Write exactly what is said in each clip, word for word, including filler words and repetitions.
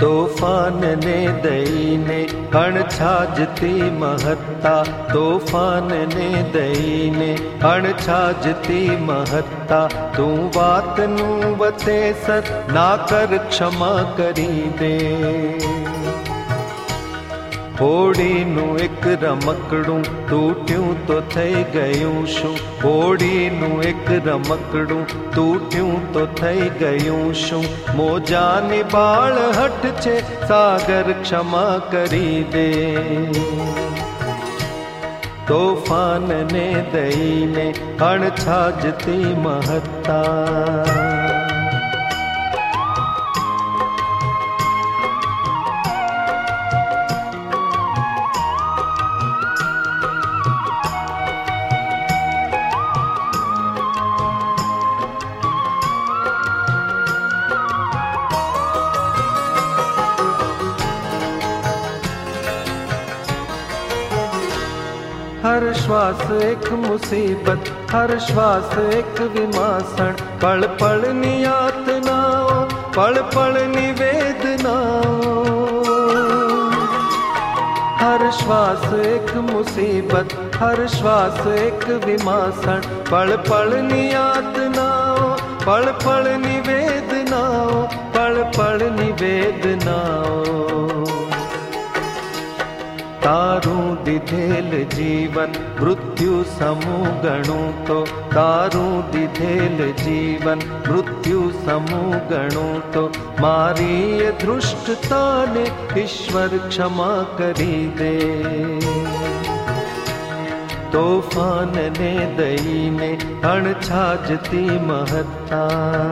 તોફાન ને દઈને અણછાજતી મહત્તા, તોફાન ને દઈને અણછાજતી મહત્તા, તું વાતનું વતે સત ના કર ક્ષમા કરી દે. હોડીનું એક રમકડું તૂટ્યું તો થઈ ગયું શું, હોડીનું એક રમકડું તૂટ્યું તો થઈ ગયું શું, મોજાની બાળ હટ છે સાગર ક્ષમા કરી દે. તોફાનને દઈને અણછાજતી મહત્તા, हर श्वास एक मुसीबत, हर श्वास एक विमासन, पल पल यातनाओं, पल पल वेदनाओं. हर श्वास एक मुसीबत, हर श्वास एक विमासन, पल पल यातनाओं, पल पल वेदनाओं, पल पल वेदनाओं. तारू दिधेल जीवन मृत्यु समूह गणु तो, तारू दिधेल जीवन मृत्यु समूह गणु तो, मारी ये धृष्टता ने ईश्वर क्षमा करी दे. तोफान ने दईने अणछाजती महत्ता,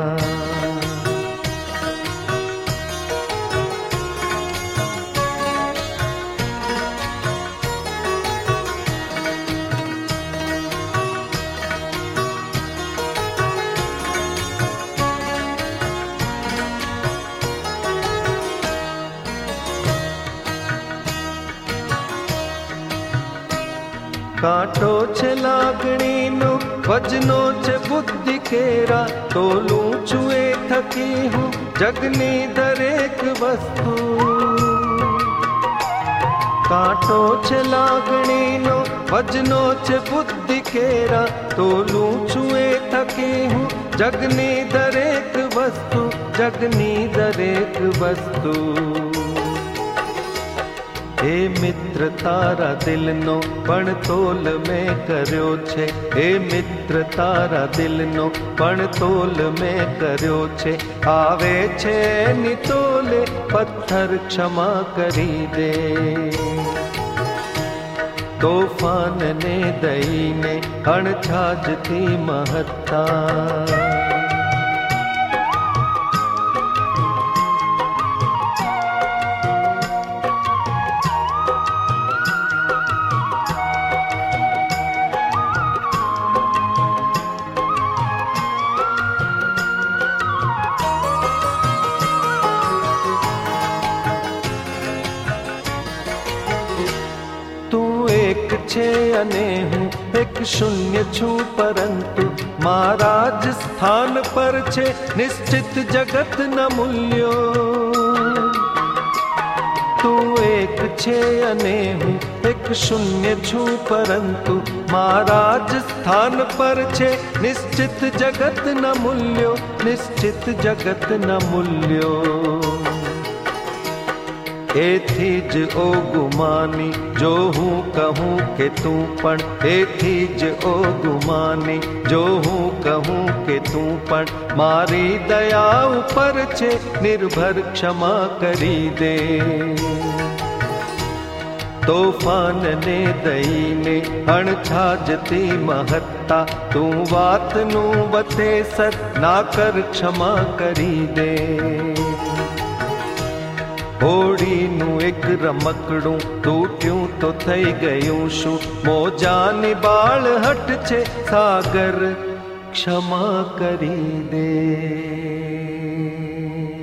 कांटो छे लागणीनो वजनो छे बुद्धि केरा, तोलूं छुए थकी हूँ जगनी दरेक वस्तु. कांटो छे लागणीनो वजनो छे बुद्धि केरा, तोलूं छुए थकी हूँ जगनी दरेक वस्तु, जगनी दरेक वस्तु. हे मित्र तारा दिलनो पण तोल में कर्यो छे, हे मित्र तारा दिलनो पण तोल में कर्यो छे, आवे छे नि तोले पत्थर क्षमा करी दे. तोफान ने दईने अणछाजती महत्ता, छे अने हूँ एक शून्य छूं, परंतु महाराज स्थान पर छे निश्चित जगत न मूल्यो. तू एक छे अने हूँ एक शून्य छूं, परंतु महाराज स्थान पर छे निश्चित जगत न मूल्यो, निश्चित जगत न मूल्यो. एथी ज ओ गुमानी जो हूँ कहूँ के तू पण, एथी ज ओ गुमानी जो हूँ कहूँ के तू पण, मारी दया ऊपर छे निर्भर क्षमा करी दे. तोफान ने दईने अणछाजती महत्ता, तू वातनू वते सत ना कर क्षमा करी दे. હોડીનું એક રમકડું તૂટ્યું તો થઈ ગયું શું, મોજાની બાળ હટ છે સાગર ક્ષમા કરી દે.